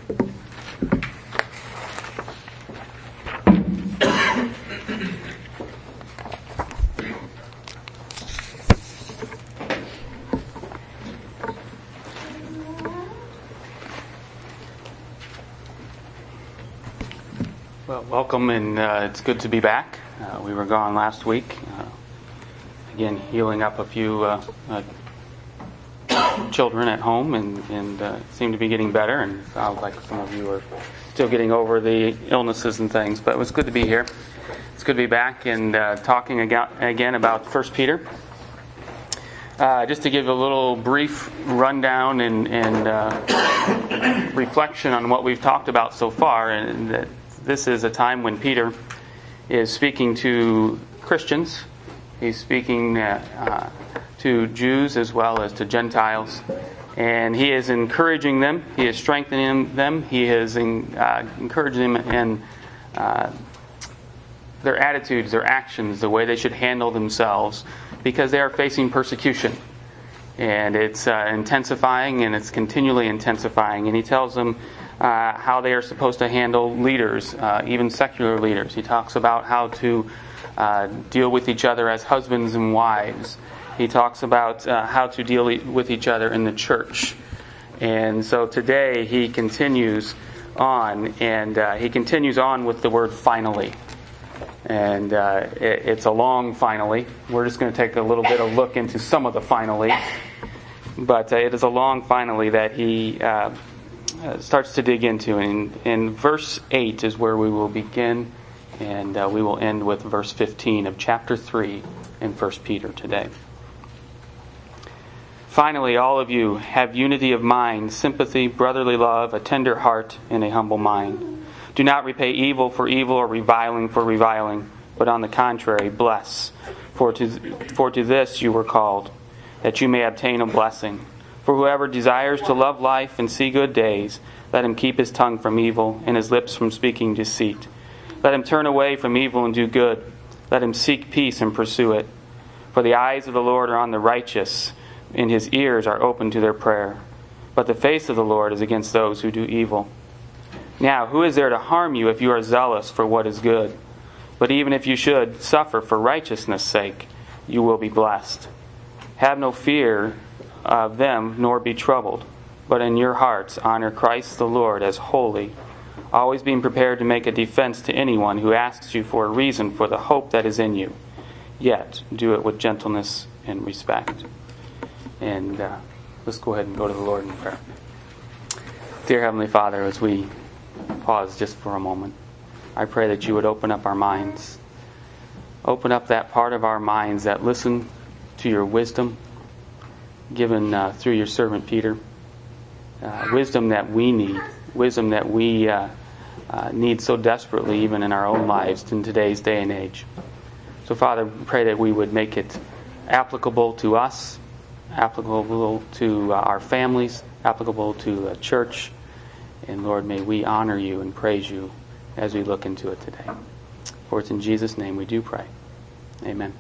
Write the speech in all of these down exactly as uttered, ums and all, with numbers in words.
Well, welcome, and uh, it's good to be back. Uh, we were gone last week. Uh, again, healing up a few uh, uh, children at home, and, and uh, seem to be getting better. And sounds like some of you are still getting over the illnesses and things. But it was good to be here. It's good to be back and uh, talking again about First Peter. Uh, just to give a little brief rundown and, and uh, reflection on what we've talked about so far, and that this is a time when Peter is speaking to Christians. He's speaking uh, uh, to Jews as well as to Gentiles. And he is encouraging them. He is strengthening them. He is in, uh, encouraging them in uh, their attitudes, their actions, the way they should handle themselves, because they are facing persecution. And it's uh, intensifying, and it's continually intensifying. And he tells them Uh, how they are supposed to handle leaders, uh, even secular leaders. He talks about how to uh, deal with each other as husbands and wives. He talks about uh, how to deal e- with each other in the church. And so today he continues on, and uh, he continues on with the word finally. And uh, it, it's a long finally. We're just going to take a little bit of look into some of the finally. But uh, it is a long finally that he Uh, Uh, starts to dig into. And in verse eight is where we will begin, and uh, we will end with verse fifteen of chapter three in First Peter today. Finally, all of you have unity of mind, sympathy, brotherly love, a tender heart, and a humble mind. Do not repay evil for evil or reviling for reviling, but on the contrary, bless. For to, for to this you were called, that you may obtain a blessing. For whoever desires to love life and see good days, let him keep his tongue from evil and his lips from speaking deceit. Let him turn away from evil and do good. Let him seek peace and pursue it. For the eyes of the Lord are on the righteous, and his ears are open to their prayer. But the face of the Lord is against those who do evil. Now, who is there to harm you if you are zealous for what is good? But even if you should suffer for righteousness' sake, you will be blessed. Have no fear of them, nor be troubled, but in your hearts honor Christ the Lord as holy, always being prepared to make a defense to anyone who asks you for a reason for the hope that is in you. Yet do it with gentleness and respect. And uh, let's go ahead and go to the Lord in prayer. Dear Heavenly Father, as we pause just for a moment, I pray that you would open up our minds. Open up that part of our minds that listen to your wisdom, given uh, through your servant Peter. Uh, wisdom that we need. Wisdom that we uh, uh, need so desperately even in our own lives in today's day and age. So Father, we pray that we would make it applicable to us, applicable to uh, our families, applicable to the church. And Lord, may we honor you and praise you as we look into it today. For it's in Jesus' name we do pray. Amen.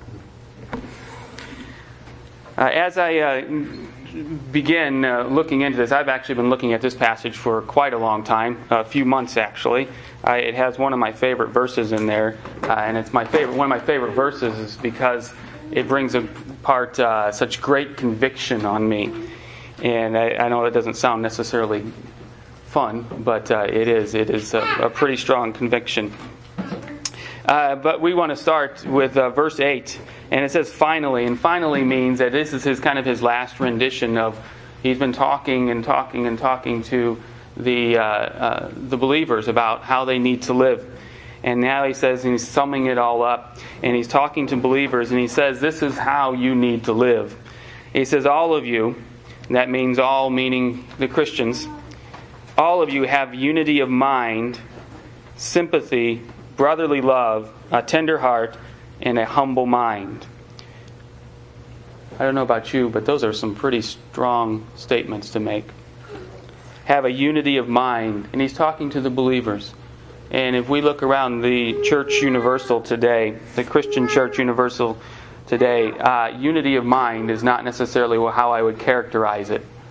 Uh, as I uh, begin uh, looking into this, I've actually been looking at this passage for quite a long time, a few months actually. Uh, it has one of my favorite verses in there, uh, and it's my favorite. One of my favorite verses is because it brings apart uh, such great conviction on me. And I, I know that doesn't sound necessarily fun, but uh, it is. It is a, a pretty strong conviction. Uh, but we want to start with uh, verse eight. And it says finally, and finally means that this is his kind of his last rendition of, he's been talking and talking and talking to the uh, uh, the believers about how they need to live. And now he says, and he's summing it all up, and he's talking to believers, and he says, this is how you need to live. He says, all of you, and that means all meaning the Christians, all of you have unity of mind, sympathy, brotherly love, a tender heart, and a humble mind. I don't know about you, but those are some pretty strong statements to make. Have a unity of mind. And he's talking to the believers. And if we look around the church universal today, the Christian church universal today, uh, unity of mind is not necessarily how I would characterize it.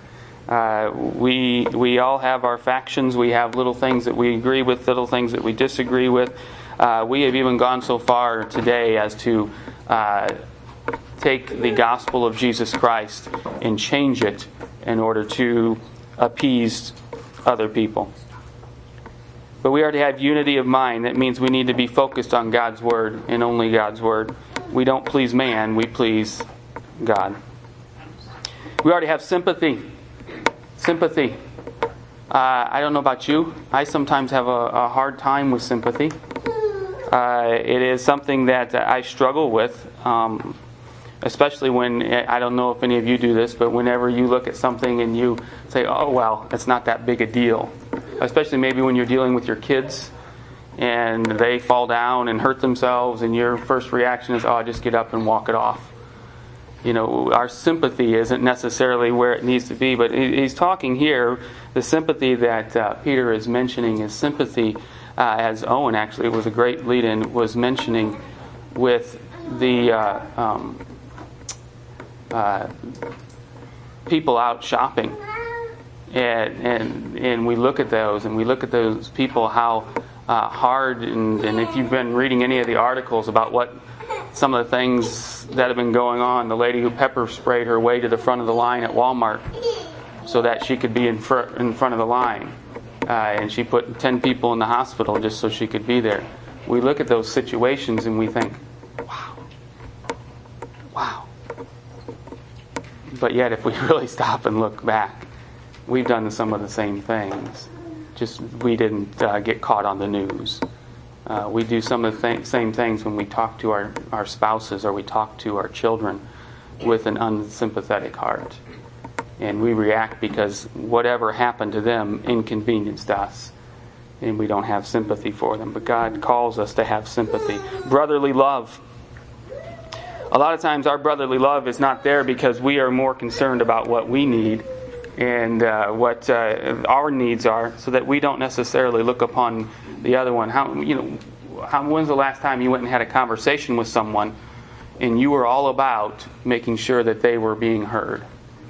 Uh, we we all have our factions. We have little things that we agree with, little things that we disagree with. Uh, we have even gone so far today as to uh, take the gospel of Jesus Christ and change it in order to appease other people. But we are to have unity of mind. That means we need to be focused on God's Word and only God's Word. We don't please man, we please God. We are to have sympathy. Sympathy. Uh, I don't know about you. I sometimes have a, a hard time with sympathy. Uh, it is something that I struggle with, um, especially when, I don't know if any of you do this, but whenever you look at something and you say, oh, well, it's not that big a deal. Especially maybe when you're dealing with your kids and they fall down and hurt themselves and your first reaction is, oh, just get up and walk it off. You know, our sympathy isn't necessarily where it needs to be, but he's talking here, the sympathy that uh, Peter is mentioning is sympathy, uh, as Owen actually, it was a great lead-in, was mentioning with the uh, um, uh, people out shopping. And, and and we look at those, and we look at those people, how uh, hard, and, and if you've been reading any of the articles about what some of the things that have been going on, the lady who pepper sprayed her way to the front of the line at Walmart so that she could be in, fr- in front of the line. Uh, and she put ten people in the hospital just so she could be there. We look at those situations and we think, wow. Wow. But yet if we really stop and look back, we've done some of the same things. Just we didn't uh, get caught on the news. Uh, we do some of the th- same things when we talk to our, our spouses or we talk to our children with an unsympathetic heart. And we react because whatever happened to them inconvenienced us. And we don't have sympathy for them. But God calls us to have sympathy. Brotherly love. A lot of times our brotherly love is not there because we are more concerned about what we need and uh, what uh, our needs are, so that we don't necessarily look upon the other one. How you know? How, when's the last time you went and had a conversation with someone, and you were all about making sure that they were being heard?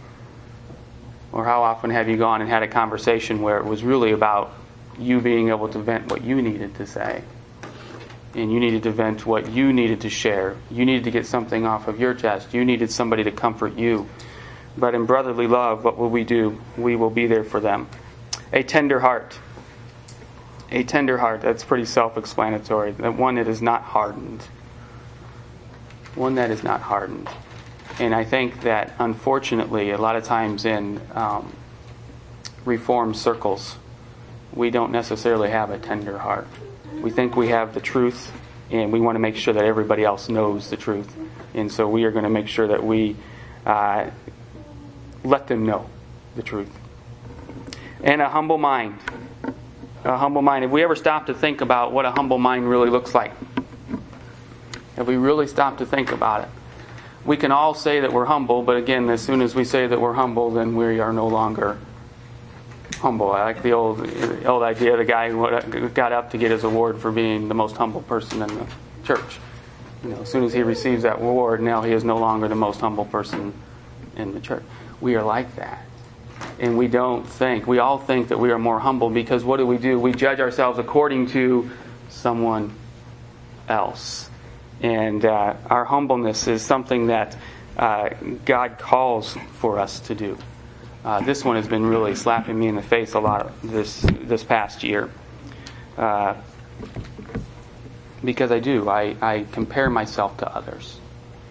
Or how often have you gone and had a conversation where it was really about you being able to vent what you needed to say, and you needed to vent what you needed to share? You needed to get something off of your chest. You needed somebody to comfort you. But in brotherly love, what will we do? We will be there for them. A tender heart. A tender heart. That's pretty self-explanatory. One that is not hardened. One that is not hardened. And I think that, unfortunately, a lot of times in um, Reformed circles, we don't necessarily have a tender heart. We think we have the truth, and we want to make sure that everybody else knows the truth. And so we are going to make sure that we uh, let them know the truth. And a humble mind. A humble mind. Have we ever stopped to think about what a humble mind really looks like? Have we really stopped to think about it? We can all say that we're humble, but again, as soon as we say that we're humble, then we are no longer humble. I like the old old idea of the guy who got up to get his award for being the most humble person in the church. You know, as soon as he receives that award, now he is no longer the most humble person in the church. We are like that. And we don't think, we all think that we are more humble because what do we do? We judge ourselves according to someone else. And uh, our humbleness is something that uh, God calls for us to do. Uh, this one has been really slapping me in the face a lot this this past year. Uh, because I do. I, I compare myself to others.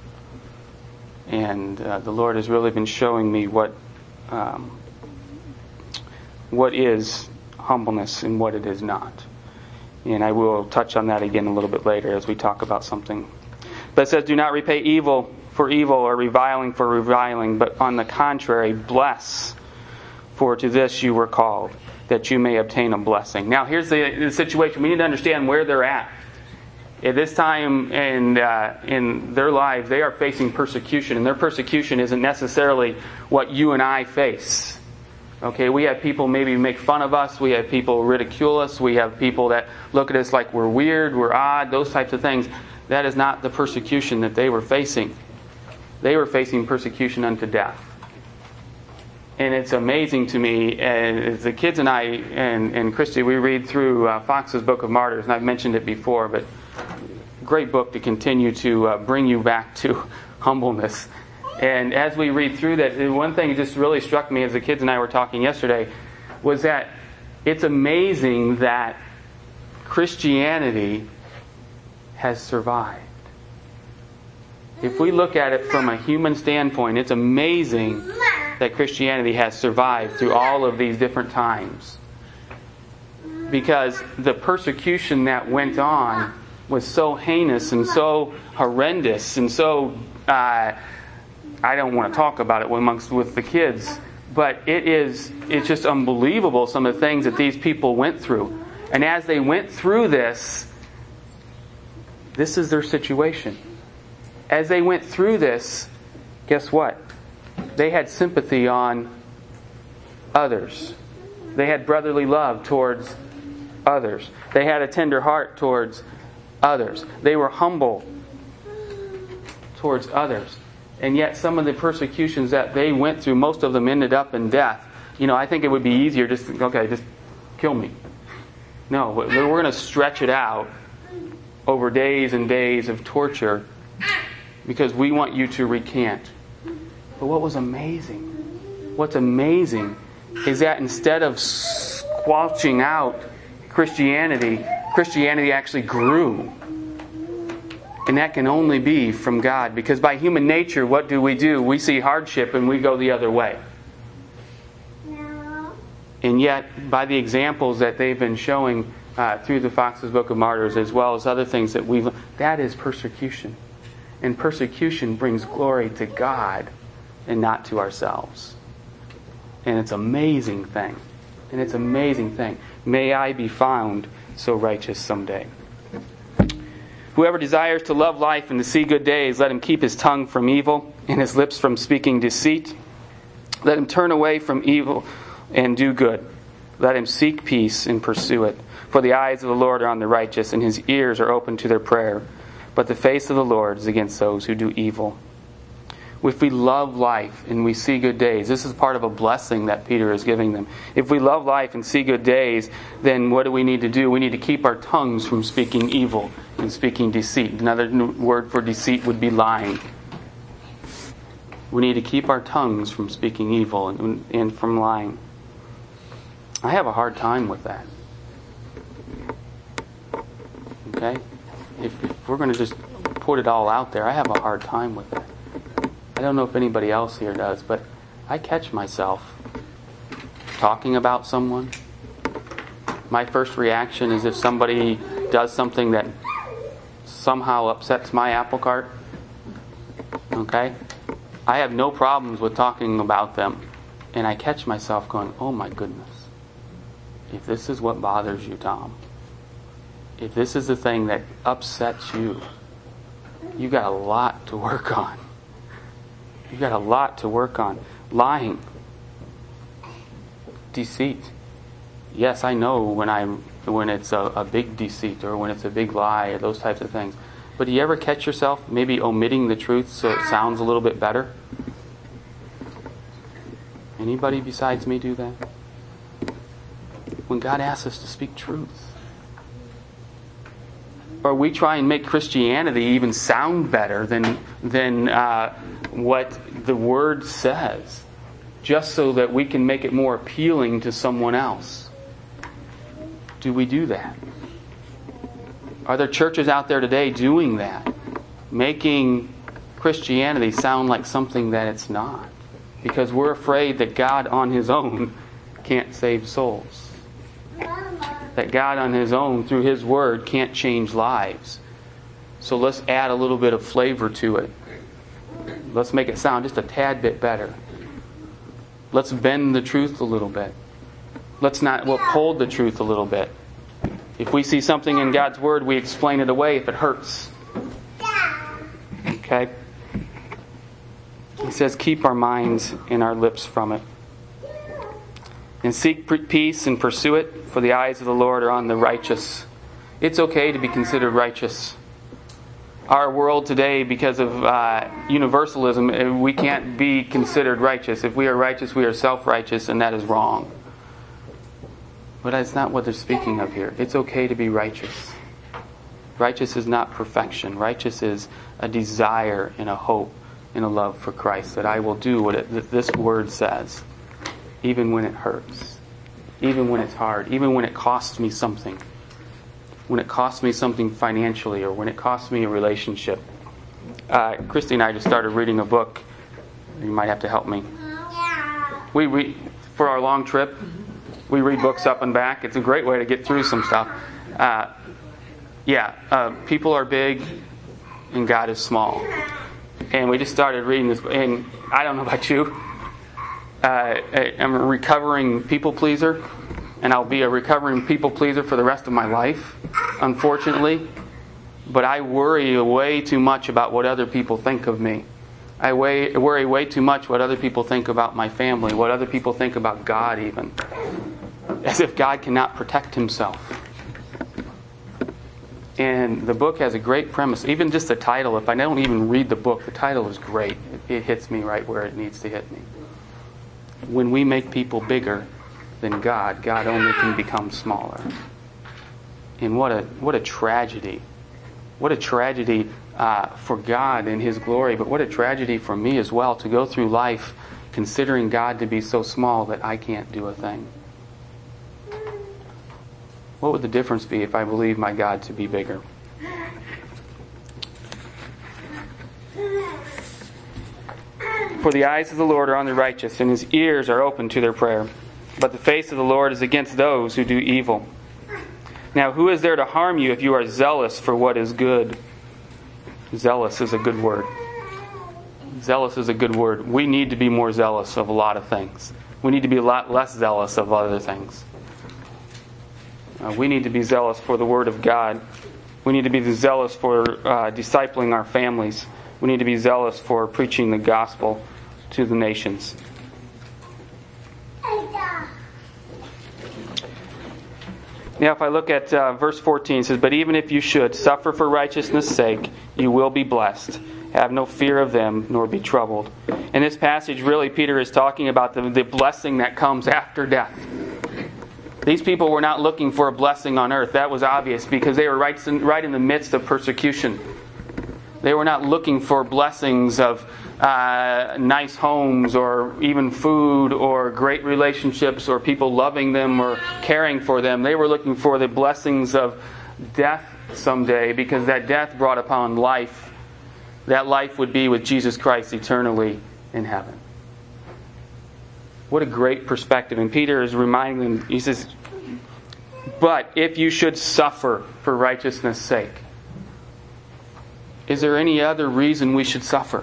And uh, the Lord has really been showing me what um, what is humbleness and what it is not. And I will touch on that again a little bit later as we talk about something. But it says, do not repay evil for evil or reviling for reviling, but on the contrary, bless. For to this you were called, that you may obtain a blessing. Now here's the, the situation. We need to understand where they're at. At this time in, uh, in their lives, they are facing persecution. And their persecution isn't necessarily what you and I face. Okay, we have people maybe make fun of us. We have people ridicule us. We have people that look at us like we're weird, we're odd, those types of things. That is not the persecution that they were facing. They were facing persecution unto death. And it's amazing to me, as the kids and I and, and Christy, we read through uh, Fox's Book of Martyrs, and I've mentioned it before, but great book to continue to uh, bring you back to humbleness. And as we read through that, one thing that just really struck me as the kids and I were talking yesterday was that it's amazing that Christianity has survived. If we look at it from a human standpoint, it's amazing that Christianity has survived through all of these different times. Because the persecution that went on was so heinous and so horrendous and so, uh, I don't want to talk about it amongst with the kids, but it is, it's just unbelievable some of the things that these people went through. And as they went through this, this is their situation. As they went through this, guess what? They had sympathy on others. They had brotherly love towards others. They had a tender heart towards others. They were humble towards others. And yet some of the persecutions that they went through, most of them ended up in death. You know, I think it would be easier just to, okay, just kill me. No, we're going to stretch it out over days and days of torture because we want you to recant. But what was amazing, what's amazing is that instead of squelching out Christianity, Christianity actually grew. And that can only be from God. Because by human nature, what do we do? We see hardship and we go the other way. And yet, by the examples that they've been showing uh, through the Fox's Book of Martyrs, as well as other things that we've, that is persecution. And persecution brings glory to God and not to ourselves. And it's an amazing thing. And it's an amazing thing. May I be found so righteous someday. Whoever desires to love life and to see good days, let him keep his tongue from evil and his lips from speaking deceit. Let him turn away from evil and do good. Let him seek peace and pursue it. For the eyes of the Lord are on the righteous, and his ears are open to their prayer. But the face of the Lord is against those who do evil. If we love life and we see good days, this is part of a blessing that Peter is giving them. If we love life and see good days, then what do we need to do? We need to keep our tongues from speaking evil and speaking deceit. Another word for deceit would be lying. We need to keep our tongues from speaking evil and, and from lying. I have a hard time with that. Okay? If, if we're going to just put it all out there, I have a hard time with that. I don't know if anybody else here does, but I catch myself talking about someone. My first reaction is if somebody does something that somehow upsets my apple cart. Okay? I have no problems with talking about them. And I catch myself going, oh my goodness. If this is what bothers you, Tom, if this is the thing that upsets you, you got a lot to work on. You got a lot to work on. Lying. Deceit. Yes, I know when I'm when it's a, a big deceit or when it's a big lie or those types of things. But do you ever catch yourself maybe omitting the truth so it sounds a little bit better? Anybody besides me do that? When God asks us to speak truth. Or we try and make Christianity even sound better than than uh, what the Word says, just so that we can make it more appealing to someone else. Do we do that? Are there churches out there today doing that? Making Christianity sound like something that it's not? Because we're afraid that God on His own can't save souls. That God on His own, through His Word, can't change lives. So let's add a little bit of flavor to it. Let's make it sound just a tad bit better. Let's bend the truth a little bit. Let's not uphold the truth a little bit. If we see something in God's Word, we explain it away if it hurts. Okay? He says, keep our minds and our lips from it. And seek peace and pursue it, for the eyes of the Lord are on the righteous. It's okay to be considered righteous. our world today, because of uh, universalism, we can't be considered righteous. If we are righteous, we are self-righteous, and that is wrong. But that's not what they're speaking of here. It's okay to be righteous. Righteous is not perfection. Righteous is a desire and a hope and a love for Christ, that I will do what it, that this word says, even when it hurts, even when it's hard, even when it costs me something. When it costs me something financially, or when it costs me a relationship. Uh, Christy and I just started reading a book. You might have to help me. We read, for our long trip, we read books up and back. It's a great way to get through some stuff. Uh, yeah, uh, people are big and God is small. And we just started reading this, and I don't know about you. Uh, I'm a recovering people pleaser, and I'll be a recovering people pleaser for the rest of my life, unfortunately. But I worry way too much about what other people think of me. I way, worry way too much what other people think about my family, what other people think about God even. As if God cannot protect himself. And the book has a great premise. Even just the title, if I don't even read the book, the title is great. It, it hits me right where it needs to hit me. When we make people bigger than God, God only can become smaller. And what a what a tragedy. What a tragedy uh, for God and His glory, but what a tragedy for me as well to go through life considering God to be so small that I can't do a thing. What would the difference be if I believe my God to be bigger? For the eyes of the Lord are on the righteous, and His ears are open to their prayer. But the face of the Lord is against those who do evil. Now, who is there to harm you if you are zealous for what is good? Zealous is a good word. Zealous is a good word. We need to be more zealous of a lot of things. We need to be a lot less zealous of other things. Uh, we need to be zealous for the Word of God. We need to be zealous for uh, discipling our families. We need to be zealous for preaching the gospel to the nations. Now, if I look at uh, verse fourteen, it says, "But even if you should suffer for righteousness' sake, you will be blessed. Have no fear of them, nor be troubled." In this passage, really, Peter is talking about the, the blessing that comes after death. These people were not looking for a blessing on earth. That was obvious because they were right in, right in the midst of persecution. They were not looking for blessings of uh, nice homes or even food or great relationships or people loving them or caring for them. They were looking for the blessings of death someday, because that death brought upon life. That life would be with Jesus Christ eternally in heaven. What a great perspective. And Peter is reminding them, he says, "But if you should suffer for righteousness' sake." Is there any other reason we should suffer?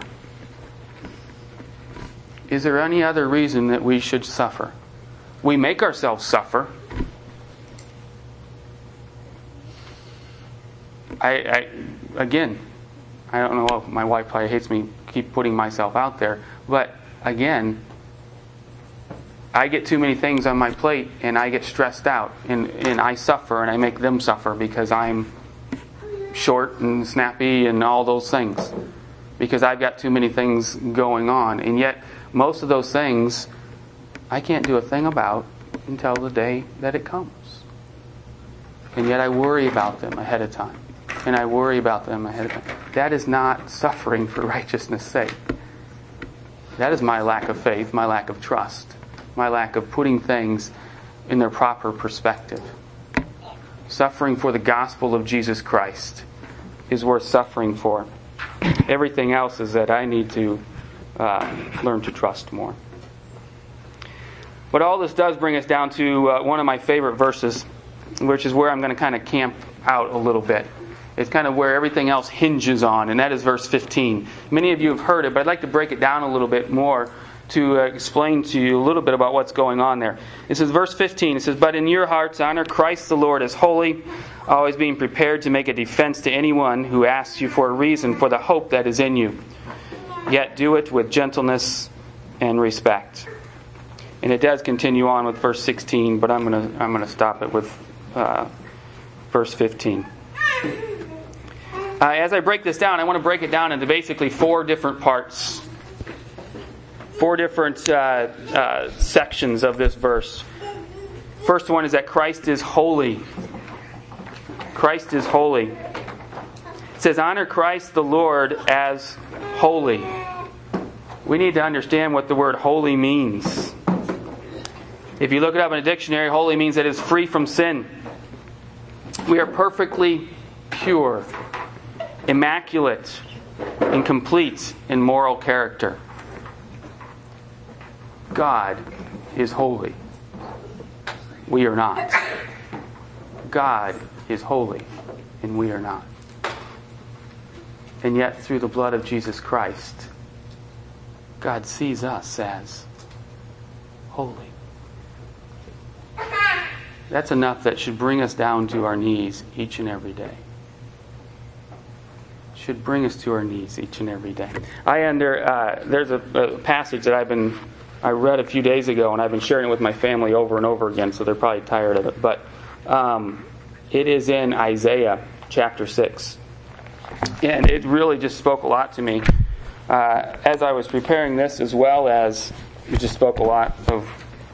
Is there any other reason that we should suffer? We make ourselves suffer. I, I again, I don't know if my wife probably hates me keep putting myself out there, but again, I get too many things on my plate and I get stressed out and, and I suffer and I make them suffer because I'm short and snappy and all those things, because I've got too many things going on. And yet most of those things I can't do a thing about until the day that it comes. And yet I worry about them ahead of time. And I worry about them ahead of time. That is not suffering for righteousness' sake. That is my lack of faith, my lack of trust, my lack of putting things in their proper perspective. Suffering for the gospel of Jesus Christ is worth suffering for. Everything else is that I need to uh, learn to trust more. But all this does bring us down to uh, one of my favorite verses, which is where I'm going to kind of camp out a little bit. It's kind of where everything else hinges on, and that is verse fifteen. Many of you have heard it, but I'd like to break it down a little bit more to uh, explain to you a little bit about what's going on there. It says, verse fifteen, it says, "But in your hearts honor Christ the Lord as holy, always being prepared to make a defense to anyone who asks you for a reason for the hope that is in you. Yet do it with gentleness and respect." And it does continue on with verse sixteen, but I'm going to I'm going to stop it with uh, verse fifteen. Uh, as I break this down, I want to break it down into basically four different parts. Four different uh, uh, sections of this verse. First one is that Christ is holy. Christ is holy. It says, honor Christ the Lord as holy. We need to understand what the word holy means. If you look it up in a dictionary, holy means that it is free from sin. We are perfectly pure, immaculate, and complete in moral character. God is holy. We are not. God is holy, and we are not. And yet, through the blood of Jesus Christ, God sees us as holy. That's enough that should bring us down to our knees each and every day. Should bring us to our knees each and every day. I under uh, there's a, a passage that I've been I read a few days ago, and I've been sharing it with my family over and over again, so they're probably tired of it. But um, it is in Isaiah chapter six, and it really just spoke a lot to me uh, as I was preparing this, as well as it just spoke a lot of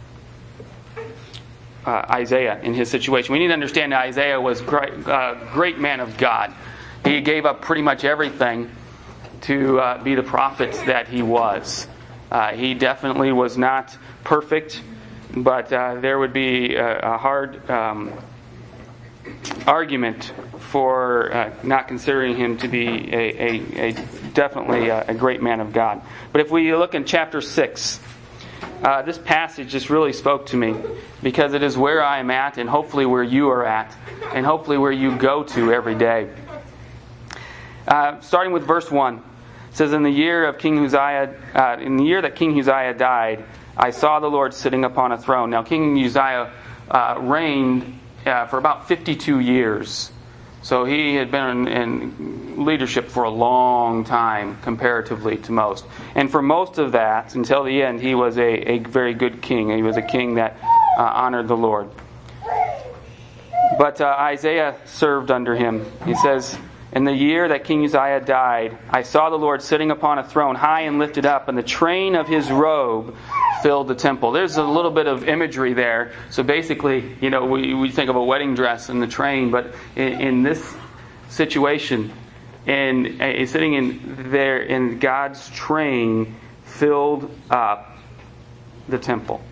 uh, Isaiah in his situation. We need to understand that Isaiah was a great, uh, great man of God. He gave up pretty much everything to uh, be the prophet that he was. Uh, he definitely was not perfect, but uh, there would be a, a hard um, argument for uh, not considering him to be a, a, a definitely a, a great man of God. But if we look in chapter six, uh, this passage just really spoke to me, because it is where I am at, and hopefully where you are at, and hopefully where you go to every day. Uh, starting with verse one, it says, "In the year of King Uzziah, uh, in the year that King Uzziah died, I saw the Lord sitting upon a throne." Now, King Uzziah uh, reigned uh, for about fifty-two years, so he had been in, in leadership for a long time, comparatively to most. And for most of that, until the end, he was a, a very good king. He was a king that uh, honored the Lord. But uh, Isaiah served under him. He says, "In the year that King Uzziah died, I saw the Lord sitting upon a throne, high and lifted up, and the train of his robe filled the temple." There's a little bit of imagery there. So basically, you know, we, we think of a wedding dress and the train, but in, in this situation, and uh, sitting in there in God's train filled up the temple.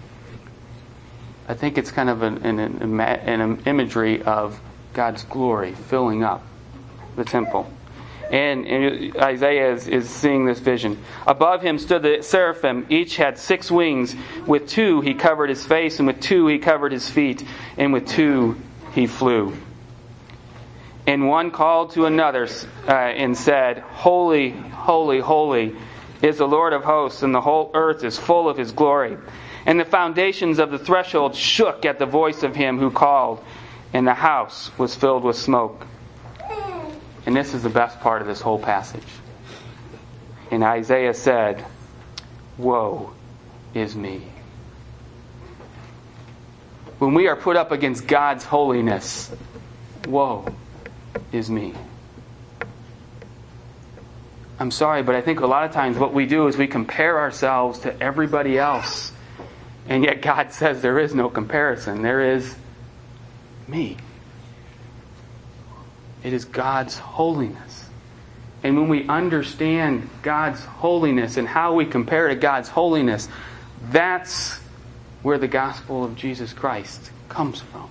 I think it's kind of an, an, an, an imagery of God's glory filling up the temple. And, and Isaiah is, is seeing this vision. "Above him stood the seraphim. Each had six wings. With two he covered his face, and with two he covered his feet, and with two he flew. And one called to another uh, and said, 'Holy, holy, holy is the Lord of hosts, and the whole earth is full of his glory.' And the foundations of the threshold shook at the voice of him who called, and the house was filled with smoke." And this is the best part of this whole passage. And Isaiah said, "Woe is me." When we are put up against God's holiness, woe is me. I'm sorry, but I think a lot of times what we do is we compare ourselves to everybody else. And yet God says there is no comparison. There is me. It is God's holiness. And when we understand God's holiness and how we compare to God's holiness, that's where the gospel of Jesus Christ comes from.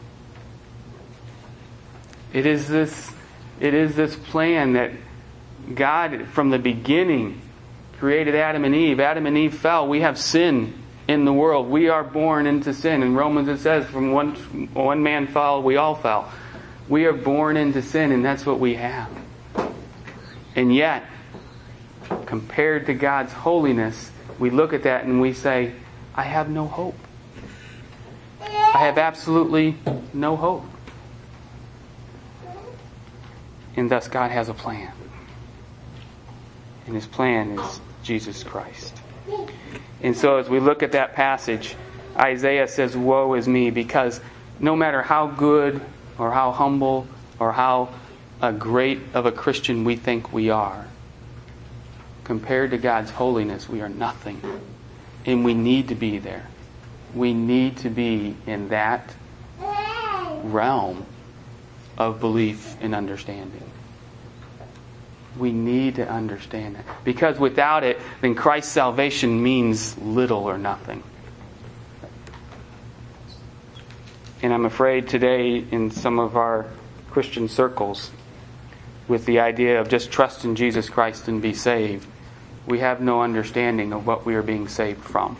It is this, it is this plan that God, from the beginning, created Adam and Eve. Adam and Eve fell. We have sin in the world. We are born into sin. In Romans it says, from one, one man fell, we all fell. We are born into sin, and that's what we have. And yet, compared to God's holiness, we look at that and we say, I have no hope. I have absolutely no hope. And thus God has a plan. And His plan is Jesus Christ. And so as we look at that passage, Isaiah says, "Woe is me," because no matter how good or how humble or how a great of a Christian we think we are, compared to God's holiness, we are nothing. And we need to be there. We need to be in that realm of belief and understanding. We need to understand it. Because without it, then Christ's salvation means little or nothing. And I'm afraid today in some of our Christian circles, with the idea of just trust in Jesus Christ and be saved, we have no understanding of what we are being saved from.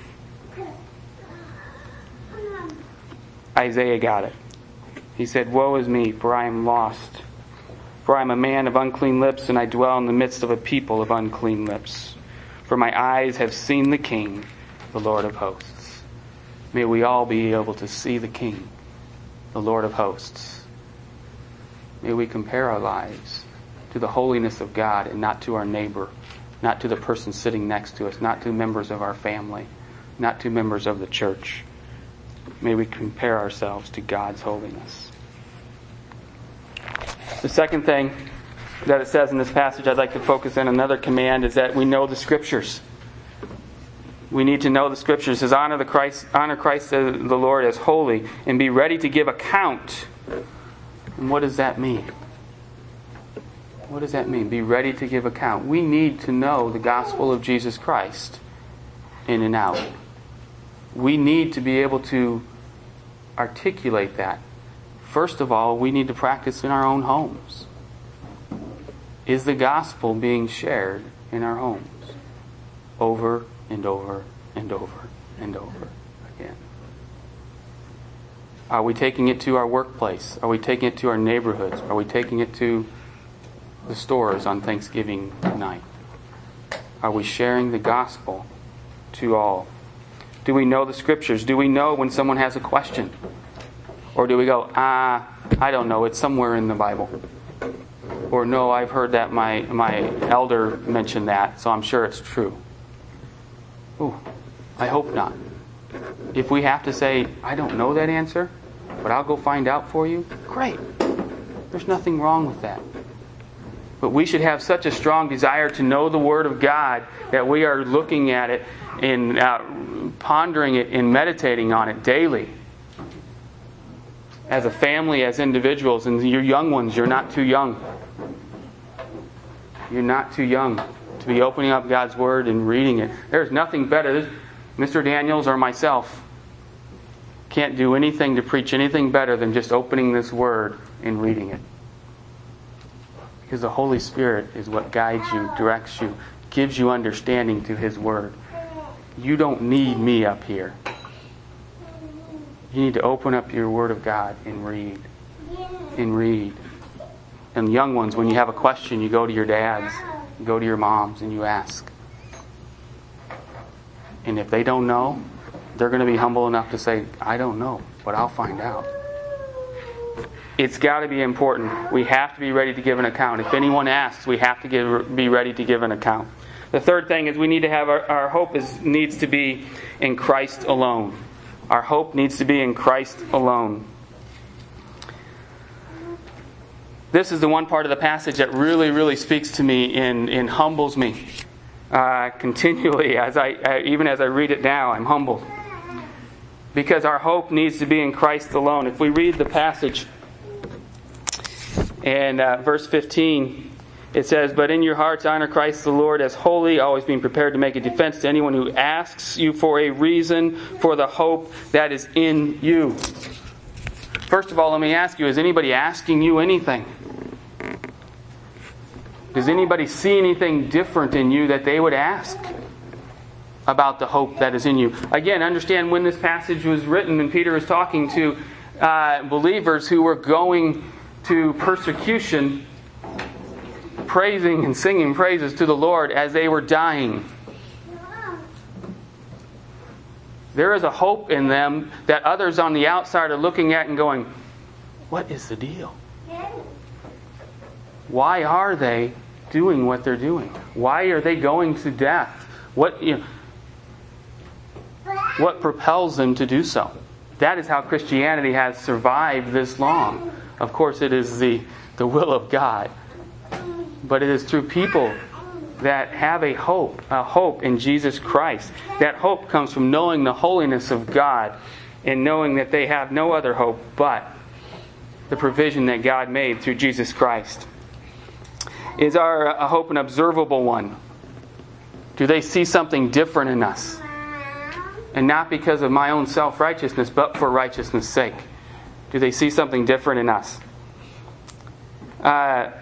Isaiah got it. He said, "Woe is me, for I am lost. For I am a man of unclean lips, and I dwell in the midst of a people of unclean lips. For my eyes have seen the King, the Lord of hosts." May we all be able to see the King, the Lord of hosts. May we compare our lives to the holiness of God and not to our neighbor, not to the person sitting next to us, not to members of our family, not to members of the church. May we compare ourselves to God's holiness. The second thing that it says in this passage I'd like to focus on, another command, is that we know the Scriptures. We need to know the Scriptures. It says, honor, the Christ, honor Christ the Lord as holy and be ready to give account. And what does that mean? What does that mean? Be ready to give account. We need to know the gospel of Jesus Christ in and out. We need to be able to articulate that. First of all, we need to practice in our own homes. Is the gospel being shared in our homes? Over and over and over and over again. Are we taking it to our workplace? Are we taking it to our neighborhoods? Are we taking it to the stores on Thanksgiving night? Are we sharing the gospel to all? Do we know the Scriptures? Do we know when someone has a question? Or do we go, ah, I don't know, it's somewhere in the Bible. Or no, I've heard that my, my elder mentioned that, so I'm sure it's true. Ooh, I hope not. If we have to say, I don't know that answer, but I'll go find out for you, great. There's nothing wrong with that. But we should have such a strong desire to know the Word of God that we are looking at it and uh, pondering it and meditating on it daily. As a family, as individuals, and your young ones, you're not too young. You're not too young to be opening up God's Word and reading it. There's nothing better. Mister Daniels or myself can't do anything to preach anything better than just opening this Word and reading it. Because the Holy Spirit is what guides you, directs you, gives you understanding to His Word. You don't need me up here. You need to open up your Word of God and read. And read. And young ones, when you have a question, you go to your dads, you go to your moms, and you ask. And if they don't know, they're going to be humble enough to say, I don't know, but I'll find out. It's got to be important. We have to be ready to give an account. If anyone asks, we have to give, be ready to give an account. The third thing is we need to have our, our hope is needs to be in Christ alone. Our hope needs to be in Christ alone. This is the one part of the passage that really, really speaks to me and, and humbles me uh, continually. As I, uh, even as I read it now, I'm humbled. Because our hope needs to be in Christ alone. If we read the passage in uh, verse fifteen, it says, "But in your hearts honor Christ the Lord as holy, always being prepared to make a defense to anyone who asks you for a reason for the hope that is in you." First of all, let me ask you, is anybody asking you anything? Does anybody see anything different in you that they would ask about the hope that is in you? Again, understand when this passage was written and Peter is talking to uh, believers who were going to persecution, praising and singing praises to the Lord as they were dying. There is a hope in them that others on the outside are looking at and going, what is the deal? Why are they doing what they're doing? Why are they going to death? What, you know, what propels them to do so? That is how Christianity has survived this long. Of course, it is the the will of God. But it is through people that have a hope, a hope in Jesus Christ. That hope comes from knowing the holiness of God and knowing that they have no other hope but the provision that God made through Jesus Christ. Is our uh, hope an observable one? Do they see something different in us? And not because of my own self-righteousness, but for righteousness' sake. Do they see something different in us? Uh,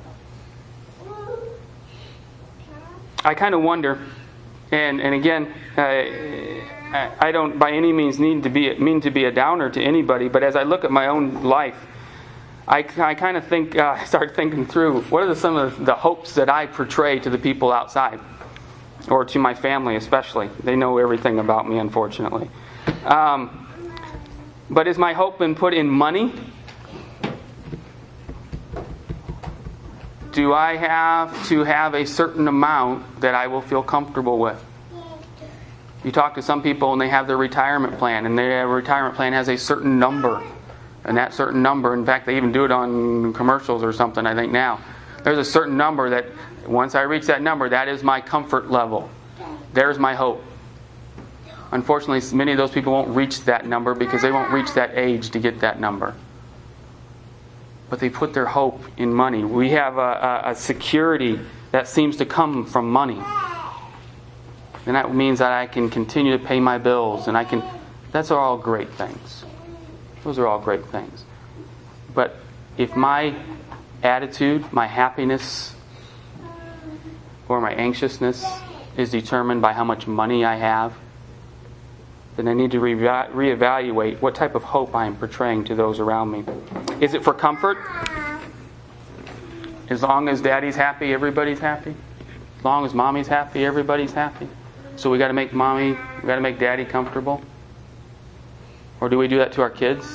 I kind of wonder, and and again, uh, I, I don't by any means need to be mean to be a downer to anybody, but as I look at my own life, I, I kind of think, uh, I start thinking through, what are the, some of the hopes that I portray to the people outside? Or to my family especially. They know everything about me, unfortunately. Um, but is my hope been put in money? Do I have to have a certain amount that I will feel comfortable with? You talk to some people and they have their retirement plan, and their retirement plan has a certain number. And that certain number, in fact, they even do it on commercials or something, I think now. There's a certain number that, once I reach that number, that is my comfort level. There's my hope. Unfortunately, many of those people won't reach that number because they won't reach that age to get that number. But they put their hope in money. We have a, a, a security that seems to come from money. And that means that I can continue to pay my bills, and I can... That's all great things. Those are all great things. But if my attitude, my happiness, or my anxiousness is determined by how much money I have, then I need to re- reevaluate what type of hope I am portraying to those around me. Is it for comfort? As long as daddy's happy, everybody's happy? As long as mommy's happy, everybody's happy? So we got to make mommy, we got to make daddy comfortable? Or do we do that to our kids?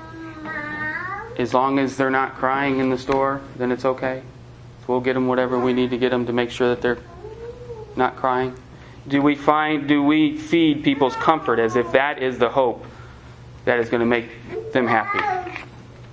As long as they're not crying in the store, then it's okay. So we'll get them whatever we need to get them to make sure that they're not crying. Do we find, do we feed people's comfort as if that is the hope that is going to make them happy?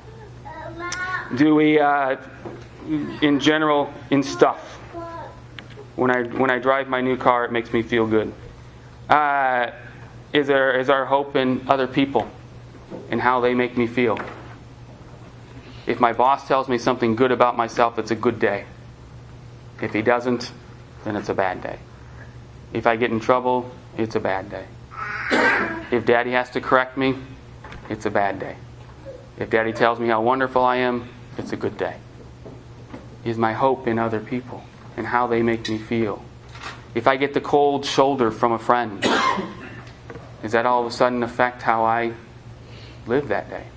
Do we, uh, in general, in stuff? When I when I drive my new car, it makes me feel good. Uh, is there is our hope in other people and how they make me feel? If my boss tells me something good about myself, it's a good day. If he doesn't, then it's a bad day. If I get in trouble, it's a bad day. If daddy has to correct me, it's a bad day. If daddy tells me how wonderful I am, it's a good day. Is my hope in other people and how they make me feel? If I get the cold shoulder from a friend, does that all of a sudden affect how I live that day?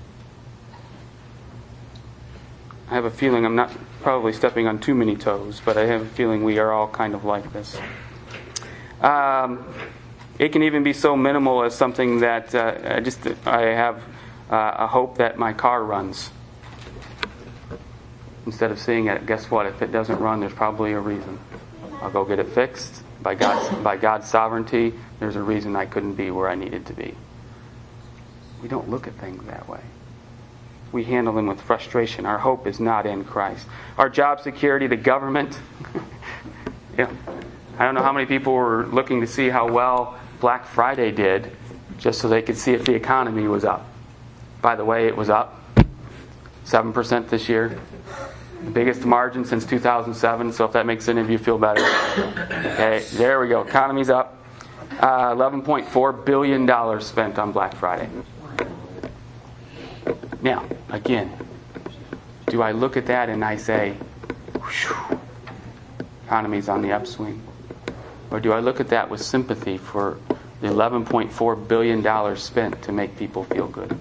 I have a feeling, I'm not probably stepping on too many toes, but I have a feeling we are all kind of like this. Um, it can even be so minimal as something that uh, I just I have uh, a hope that my car runs. Instead of seeing it, guess what? If it doesn't run, there's probably a reason. I'll go get it fixed. By God's, by God's sovereignty, there's a reason I couldn't be where I needed to be. We don't look at things that way. We handle them with frustration. Our hope is not in Christ. Our job security, the government. Yeah, I don't know how many people were looking to see how well Black Friday did just so they could see if the economy was up. By the way, it was up seven percent this year. The biggest margin since two thousand seven, so if that makes any of you feel better. Okay, there we go. Economy's up. Uh, eleven point four billion dollars spent on Black Friday. Now, again, do I look at that and I say, whew, economy's on the upswing? Or do I look at that with sympathy for the eleven point four billion dollars spent to make people feel good?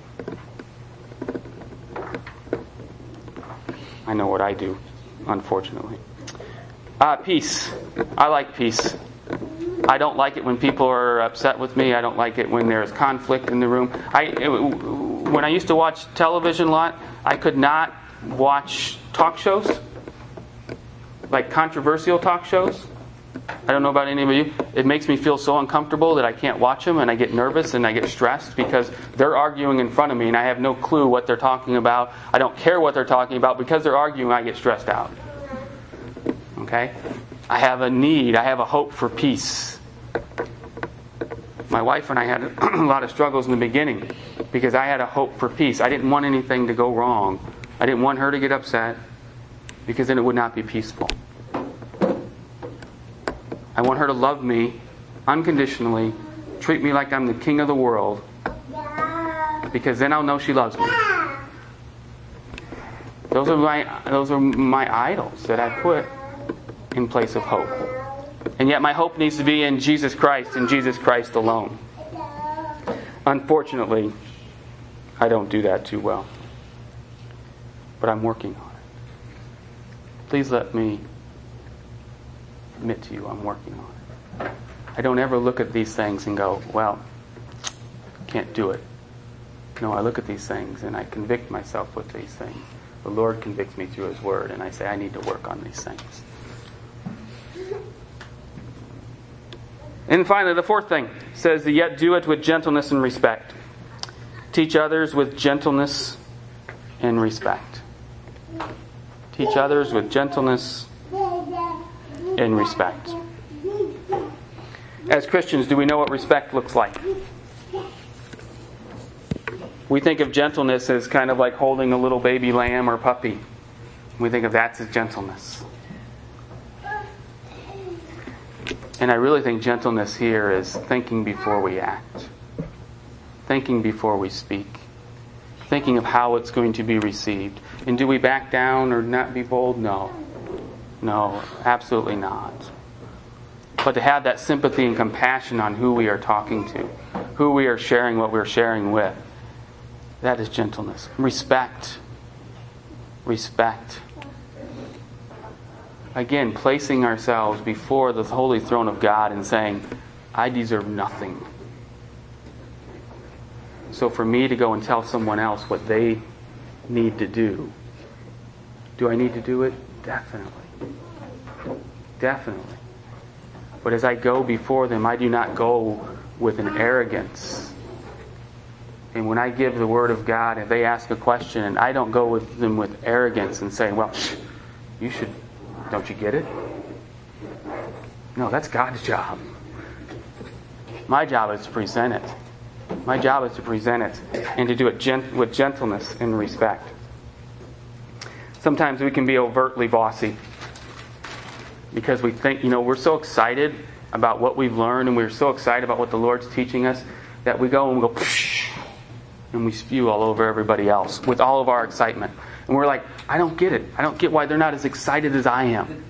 I know what I do, unfortunately. Uh, peace. I like peace. I don't like it when people are upset with me. I don't like it when there's conflict in the room. I, it, when I used to watch television a lot, I could not watch talk shows, like controversial talk shows. I don't know about any of you. It makes me feel so uncomfortable that I can't watch them, and I get nervous and I get stressed because they're arguing in front of me and I have no clue what they're talking about. I don't care what they're talking about. Because they're arguing, I get stressed out. Okay? I have a need. I have a hope for peace. My wife and I had a lot of struggles in the beginning because I had a hope for peace. I didn't want anything to go wrong. I didn't want her to get upset because then it would not be peaceful. I want her to love me unconditionally, treat me like I'm the king of the world, because then I'll know she loves me. Those are my those are my idols that I put in place of hope. And yet my hope needs to be in Jesus Christ and Jesus Christ alone. Unfortunately, I don't do that too well. But I'm working on it. Please let me admit to you I'm working on it. I don't ever look at these things and go, well, can't do it. No, I look at these things and I convict myself with these things. The Lord convicts me through His Word, and I say I need to work on these things. And finally, the fourth thing says, yet do it with gentleness and respect. Teach others with gentleness and respect. Teach others with gentleness and respect. As Christians, do we know what respect looks like? We think of gentleness as kind of like holding a little baby lamb or puppy. We think of that as gentleness. And I really think gentleness here is thinking before we act. Thinking before we speak. Thinking of how it's going to be received. And do we back down or not be bold? No. No, absolutely not. But to have that sympathy and compassion on who we are talking to, who we are sharing what we're sharing with, that is gentleness. Respect. Respect. Again, placing ourselves before the holy throne of God and saying, I deserve nothing. So for me to go and tell someone else what they need to do, do I need to do it? Definitely. Definitely. But as I go before them, I do not go with an arrogance. And when I give the Word of God, if they ask a question, and I don't go with them with arrogance and say, well, you should, don't you get it? No, that's God's job. My job is to present it. My job is to present it and to do it gent- with gentleness and respect. Sometimes we can be overtly bossy because we think, you know, we're so excited about what we've learned and we're so excited about what the Lord's teaching us that we go and we go, psh, and we spew all over everybody else with all of our excitement. And we're like, I don't get it. I don't get why they're not as excited as I am.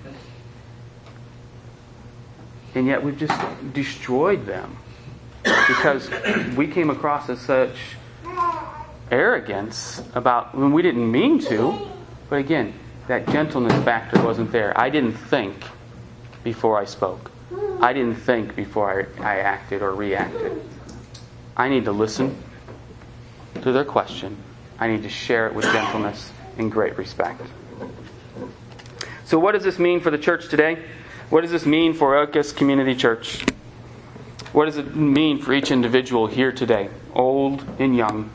And yet we've just destroyed them because we came across as such arrogance about when we didn't mean to. But again, that gentleness factor wasn't there. I didn't think before I spoke. I didn't think before I, I acted or reacted. I need to listen to their question. I need to share it with gentleness and great respect. So what does this mean for the church today? What does this mean for Oikos Community Church? What does it mean for each individual here today, old and young?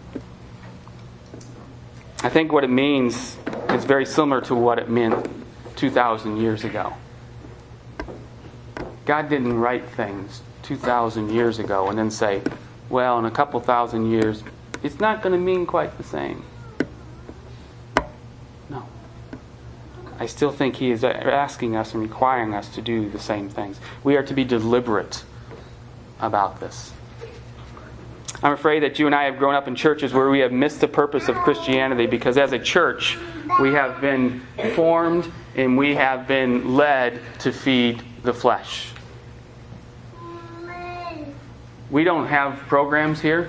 I think what it means is very similar to what it meant two thousand years ago. God didn't write things two thousand years ago and then say, well, in a couple thousand years, it's not going to mean quite the same. No. I still think He is asking us and requiring us to do the same things. We are to be deliberate about this. I'm afraid that you and I have grown up in churches where we have missed the purpose of Christianity because as a church, we have been formed and we have been led to feed the flesh. We don't have programs here.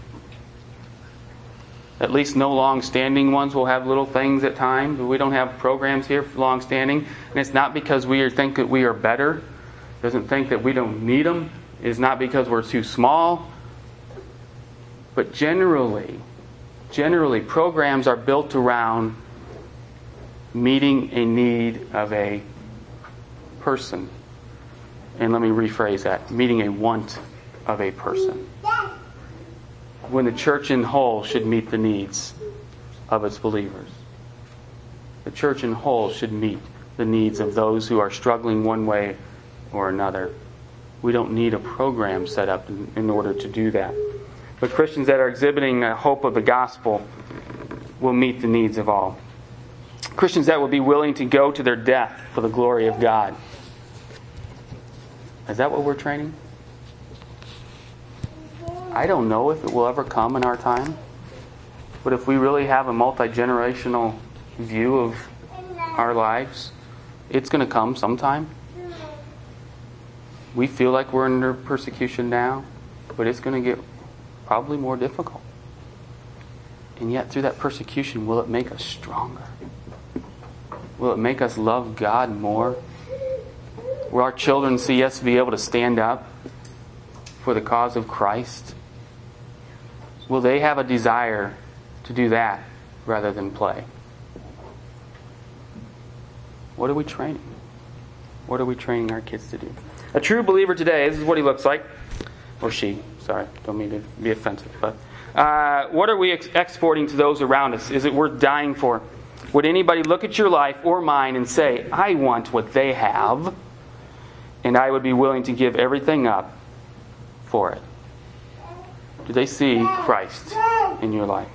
At least no long-standing ones. We'll have little things at times, but we don't have programs here for long-standing. And it's not because we think that we are better. It doesn't think that we don't need them. It's not because we're too small. But generally, generally, programs are built around meeting a need of a person And let me rephrase that. Meeting a want of a person. When the church in whole should meet the needs of its believers. The church in whole should meet the needs of those who are struggling one way or another. We don't need a program set up in, in order to do that. But Christians that are exhibiting a hope of the gospel will meet the needs of all. Christians that will be willing to go to their death for the glory of God. Is that what we're training? I don't know if it will ever come in our time. But if we really have a multi-generational view of our lives, it's going to come sometime. We feel like we're under persecution now, but it's going to get probably more difficult. And yet through that persecution, will it make us stronger? Will it make us love God more? Will our children see us be able to stand up for the cause of Christ? Will they have a desire to do that rather than play? What are we training? What are we training our kids to do? A true believer today, this is what he looks like. Or she, sorry, don't mean to be offensive. But uh, what are we ex- exporting to those around us? Is it worth dying for? Would anybody look at your life or mine and say, I want what they have, and I would be willing to give everything up for it? Do they see Christ in your life?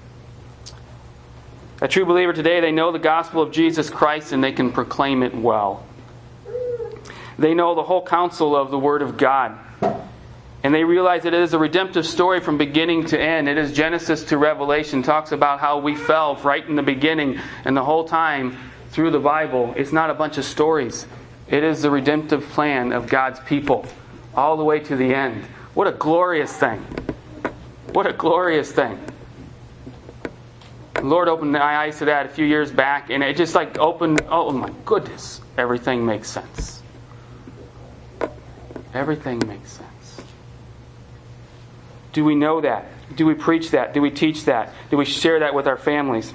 A true believer today, they know the gospel of Jesus Christ and they can proclaim it well. They know the whole counsel of the Word of God. And they realize that it is a redemptive story from beginning to end. It is Genesis to Revelation. It talks about how we fell right in the beginning. And the whole time through the Bible, it's not a bunch of stories. It is the redemptive plan of God's people. All the way to the end. What a glorious thing. What a glorious thing. The Lord opened my eyes to that a few years back. And it just like opened, oh my goodness. Everything makes sense. Everything makes sense. Do we know that? Do we preach that? Do we teach that? Do we share that with our families?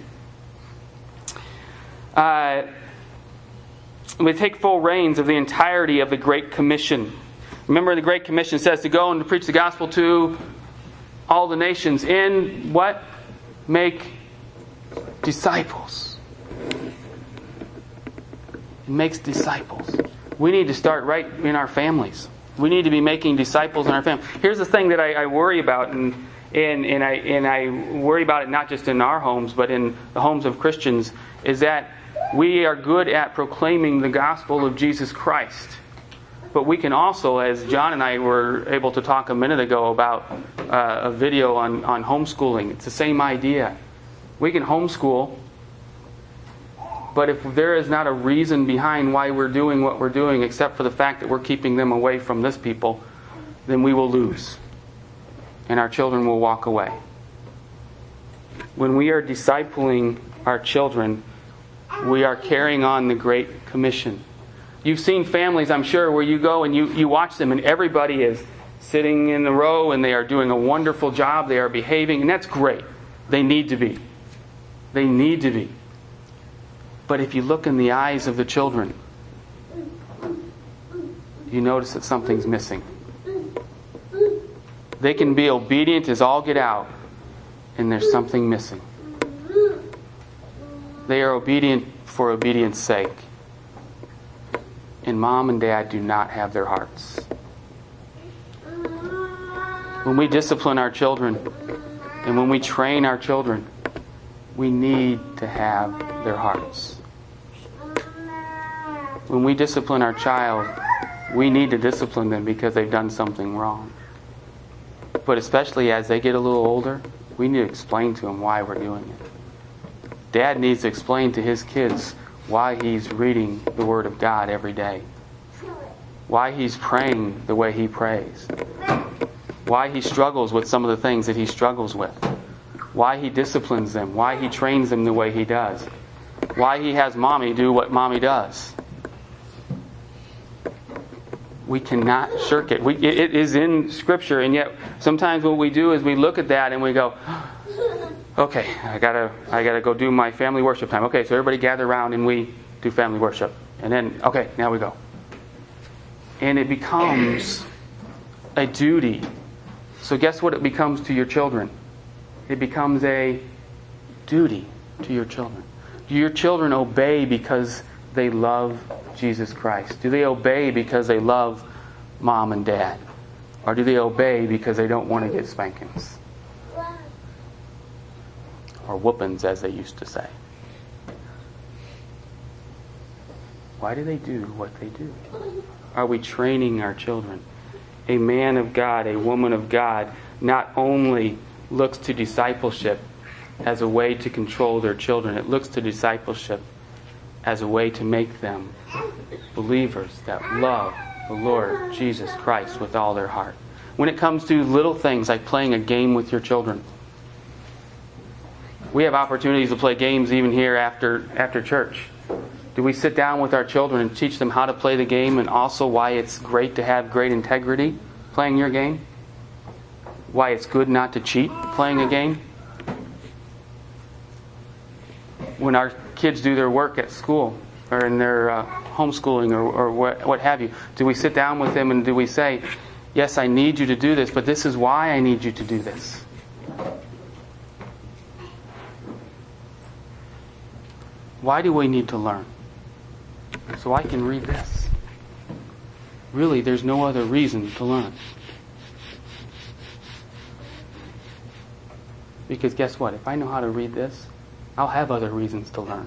Uh, we take full reins of the entirety of the Great Commission. Remember, the Great Commission says to go and to preach the gospel to all the nations in what? Make disciples. It makes disciples. We need to start right in our families. We need to be making disciples in our family. Here's the thing that I, I worry about, and, and, and, I, and I worry about it not just in our homes, but in the homes of Christians, is that we are good at proclaiming the gospel of Jesus Christ. But we can also, as John and I were able to talk a minute ago about uh, a video on, on homeschooling, it's the same idea. We can homeschool, but if there is not a reason behind why we're doing what we're doing, except for the fact that we're keeping them away from this people, then we will lose. And our children will walk away. When we are discipling our children, we are carrying on the Great Commission. You've seen families, I'm sure, where you go and you, you watch them and everybody is sitting in a row and they are doing a wonderful job. They are behaving, and that's great. They need to be. They need to be. But if you look in the eyes of the children, you notice that something's missing. They can be obedient as all get out, and there's something missing. They are obedient for obedience sake. And mom and dad do not have their hearts. When we discipline our children, and when we train our children, we need to have their hearts. When we discipline our child, we need to discipline them because they've done something wrong. But especially as they get a little older, we need to explain to them why we're doing it. Dad needs to explain to his kids why he's reading the Word of God every day. Why he's praying the way he prays. Why he struggles with some of the things that he struggles with. Why he disciplines them. Why he trains them the way he does. Why he has mommy do what mommy does. We cannot shirk it. We, it. It is in Scripture, and yet sometimes what we do is we look at that and we go, okay, I gotta, I gotta go do my family worship time. Okay, so everybody gather around and we do family worship, and then okay, now we go. And it becomes a duty. So guess what it becomes to your children? It becomes a duty to your children. Do your children obey because they love Jesus Christ? Do they obey because they love mom and dad? Or do they obey because they don't want to get spankings? Or whoopings, as they used to say. Why do they do what they do? Are we training our children? A man of God, a woman of God, not only looks to discipleship as a way to control their children, it looks to discipleship as a way to make them believers that love the Lord Jesus Christ with all their heart. When it comes to little things like playing a game with your children, we have opportunities to play games even here after after church. Do we sit down with our children and teach them how to play the game and also why it's great to have great integrity playing your game? Why it's good not to cheat playing a game? When our kids do their work at school or in their uh, homeschooling or, or what, what have you, do we sit down with them and do we say, yes, I need you to do this, but this is why I need you to do this? Why do we need to learn? So I can read this. Really, there's no other reason to learn. Because guess what? If I know how to read this, I'll have other reasons to learn.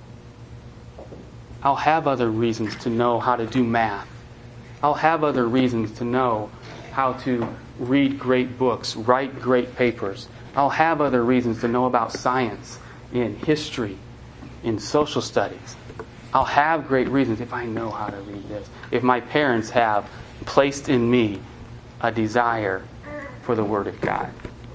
I'll have other reasons to know how to do math. I'll have other reasons to know how to read great books, write great papers. I'll have other reasons to know about science, in history, in social studies. I'll have great reasons if I know how to read this. If my parents have placed in me a desire for the Word of God.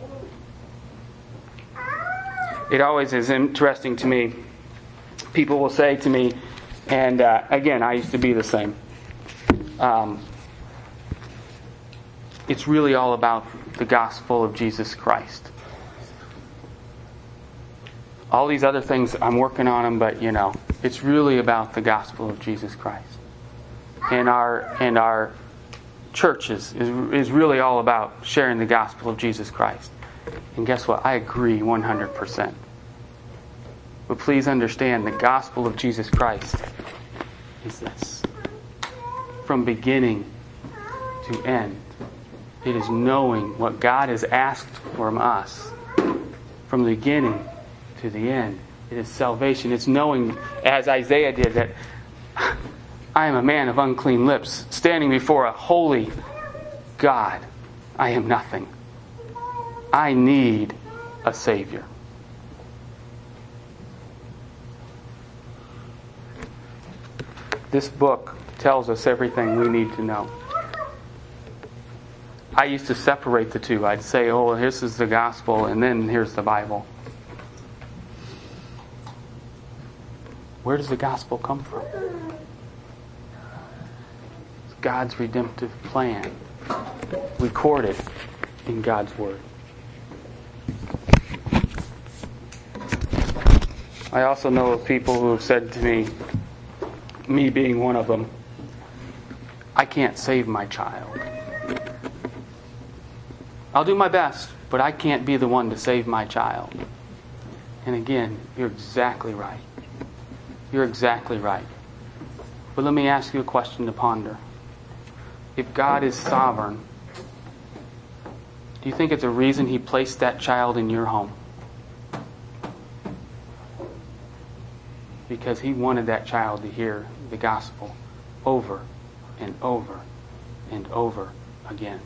It always is interesting to me. People will say to me, and uh, again, I used to be the same. Um, it's really all about the gospel of Jesus Christ. All these other things, I'm working on them, but you know, it's really about the gospel of Jesus Christ. And our and our churches is is really all about sharing the gospel of Jesus Christ. And guess what? I agree one hundred percent. But please understand, the gospel of Jesus Christ is this. From beginning to end, it is knowing what God has asked from us. From the beginning to the end, it is salvation. It's knowing, as Isaiah did, that I am a man of unclean lips, standing before a holy God. I am nothing. I need a Savior. This book tells us everything we need to know. I used to separate the two. I'd say, oh, this is the gospel, and then here's the Bible. Where does the gospel come from? It's God's redemptive plan, recorded in God's Word. I also know of people who have said to me, me being one of them, I can't save my child. I'll do my best, but I can't be the one to save my child. And again, you're exactly right. You're exactly right. But let me ask you a question to ponder. If God is sovereign, do you think it's a reason He placed that child in your home? Because He wanted that child to hear the gospel over and over and over again.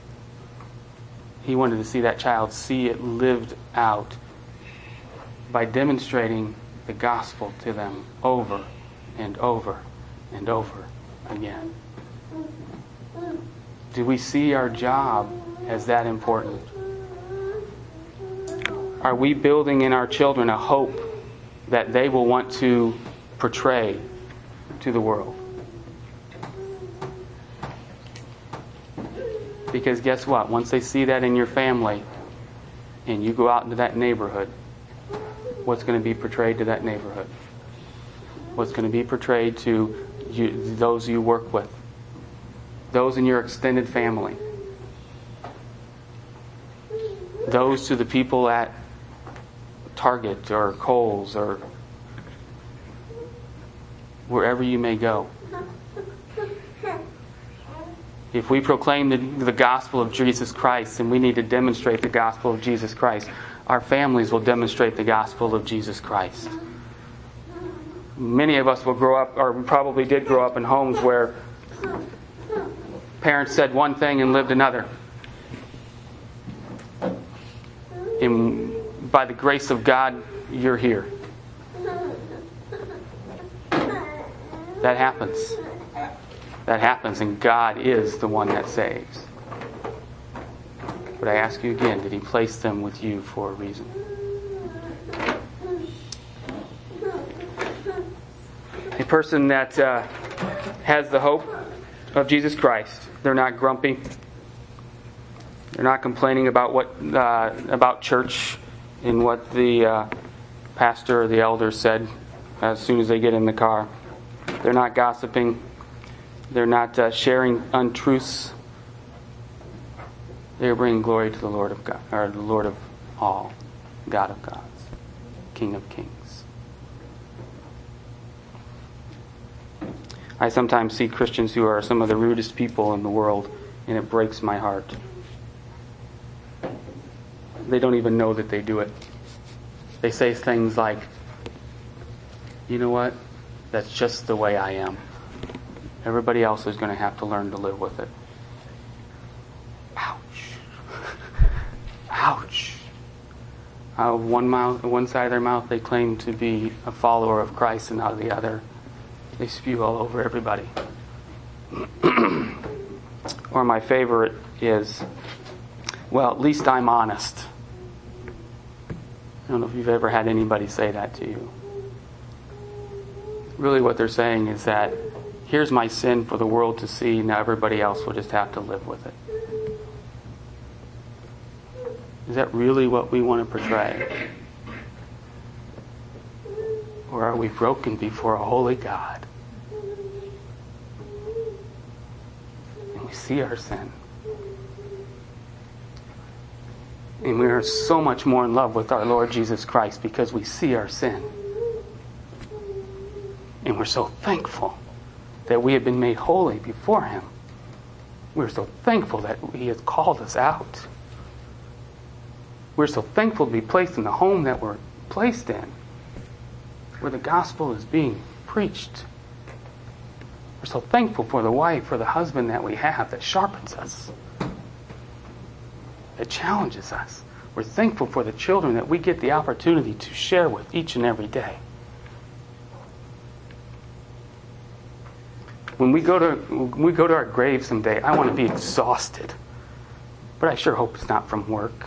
He wanted to see that child see it lived out by demonstrating the gospel to them over and over and over again. Do we see our job as that important? Are we building in our children a hope that they will want to portray to the world? Because guess what? Once they see that in your family and you go out into that neighborhood, what's going to be portrayed to that neighborhood? What's going to be portrayed to you, those you work with? those in your extended family, those to the people at Target or Kohl's or wherever you may go. If we proclaim the, the gospel of Jesus Christ, and we need to demonstrate the gospel of Jesus Christ, our families will demonstrate the gospel of Jesus Christ. Many of us will grow up, or probably did grow up in homes where parents said one thing and lived another. And by the grace of God, you're here. That happens. That happens, and God is the one that saves. But I ask you again, did He place them with you for a reason? A person that uh, has the hope of Jesus Christ, they're not grumpy. They're not complaining about what uh, about church and what the uh, pastor or the elder said as soon as they get in the car. They're not gossiping. They're not uh, sharing untruths. They're bringing glory to the Lord of God, or the Lord of all, God of gods, King of kings. I sometimes see Christians who are some of the rudest people in the world, and it breaks my heart. They don't even know that they do it. They say things like, you know what? That's just the way I am. Everybody else is going to have to learn to live with it. Ouch. Ouch. Out of one mouth, one side of their mouth, they claim to be a follower of Christ, and out of the other, they spew all over everybody. Or my favorite is, well, at least I'm honest. I don't know if you've ever had anybody say that to you. Really what they're saying is that here's my sin for the world to see, now everybody else will just have to live with it. Is that really what we want to portray? Or are we broken before a holy God? And we see our sin. And we are so much more in love with our Lord Jesus Christ because we see our sin. And we're so thankful that we have been made holy before Him. We're so thankful that He has called us out. We're so thankful to be placed in the home that we're placed in, where the gospel is being preached. We're so thankful for the wife, for the husband that we have that sharpens us, that challenges us. We're thankful for the children that we get the opportunity to share with each and every day. When we go to when we go to our grave someday, I want to be exhausted. But I sure hope it's not from work.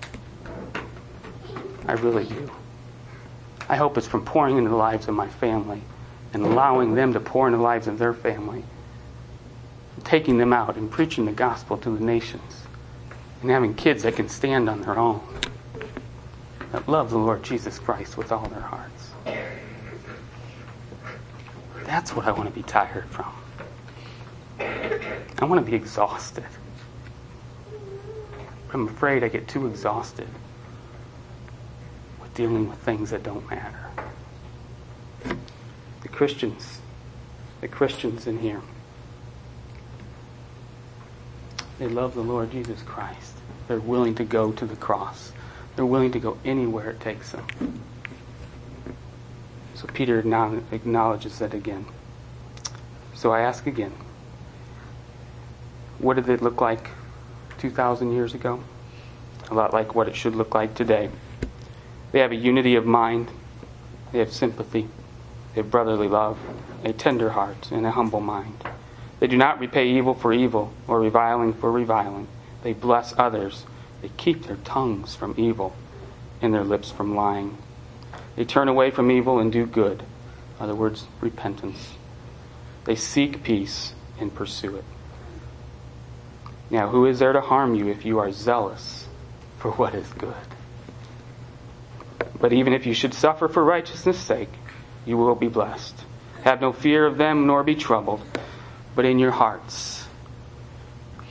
I really do. I hope it's from pouring into the lives of my family and allowing them to pour into the lives of their family. Taking them out and preaching the gospel to the nations. And having kids that can stand on their own. That love the Lord Jesus Christ with all their hearts. That's what I want to be tired from. I want to be exhausted. But I'm afraid I get too exhausted with dealing with things that don't matter. The Christians, the Christians in here, they love the Lord Jesus Christ. They're willing to go to the cross. They're willing to go anywhere it takes them. So Peter acknowledges that again. So I ask again, what did it look like two thousand years ago? A lot like what it should look like today. They have a unity of mind. They have sympathy. They have brotherly love, a tender heart, and a humble mind. They do not repay evil for evil or reviling for reviling. They bless others. They keep their tongues from evil and their lips from lying. They turn away from evil and do good. In other words, repentance. They seek peace and pursue it. Now, who is there to harm you if you are zealous for what is good? But even if you should suffer for righteousness' sake, you will be blessed. Have no fear of them, nor be troubled, but in your hearts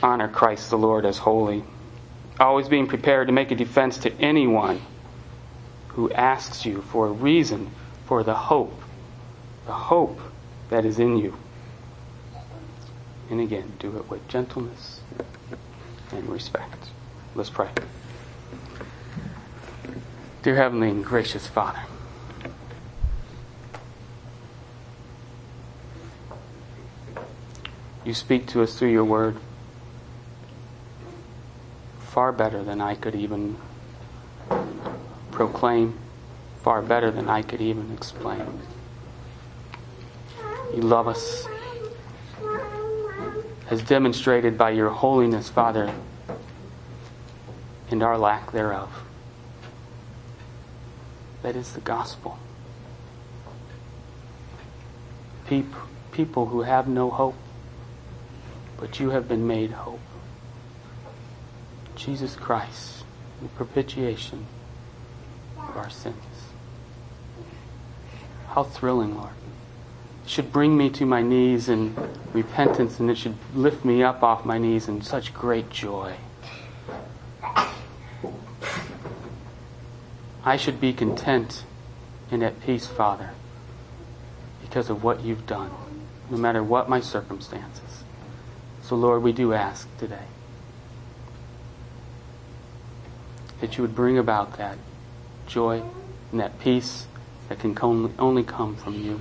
honor Christ the Lord as holy, always being prepared to make a defense to anyone who asks you for a reason for the hope, the hope that is in you. And again, do it with gentleness and respect. Let's pray. Dear Heavenly and gracious Father, you speak to us through your word far better than I could even proclaim, far better than I could even explain. You love us, as demonstrated by your holiness, Father, and our lack thereof. That is the gospel. People, people who have no hope, but you have been made hope. Jesus Christ, the propitiation of our sins. How thrilling, Lord. It should bring me to my knees in repentance, and it should lift me up off my knees in such great joy. I should be content and at peace, Father, because of what you've done, no matter what my circumstances. So, Lord, we do ask today that you would bring about that joy and that peace that can only come from you.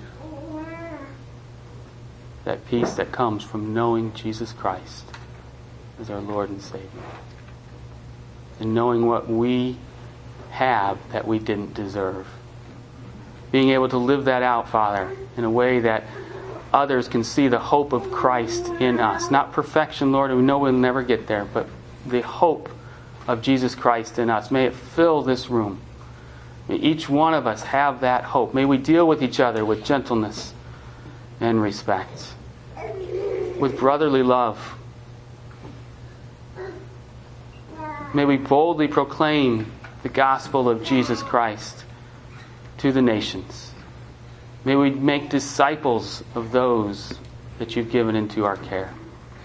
That peace that comes from knowing Jesus Christ as our Lord and Savior. And knowing what we have that we didn't deserve. Being able to live that out, Father, in a way that others can see the hope of Christ in us. Not perfection, Lord, and we know we'll never get there, but the hope of Jesus Christ in us. May it fill this room. May each one of us have that hope. May we deal with each other with gentleness and respect, with brotherly love. May we boldly proclaim the gospel of Jesus Christ to the nations. May we make disciples of those that you've given into our care.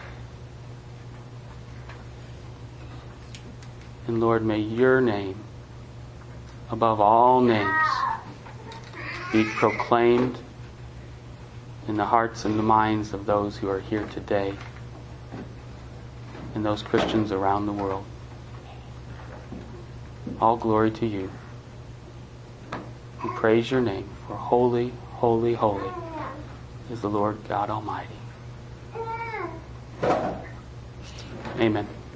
And Lord, may your name, above all names, be proclaimed in the hearts and the minds of those who are here today and those Christians around the world. All glory to you. We praise your name, for holy, holy, holy is the Lord God Almighty. Amen.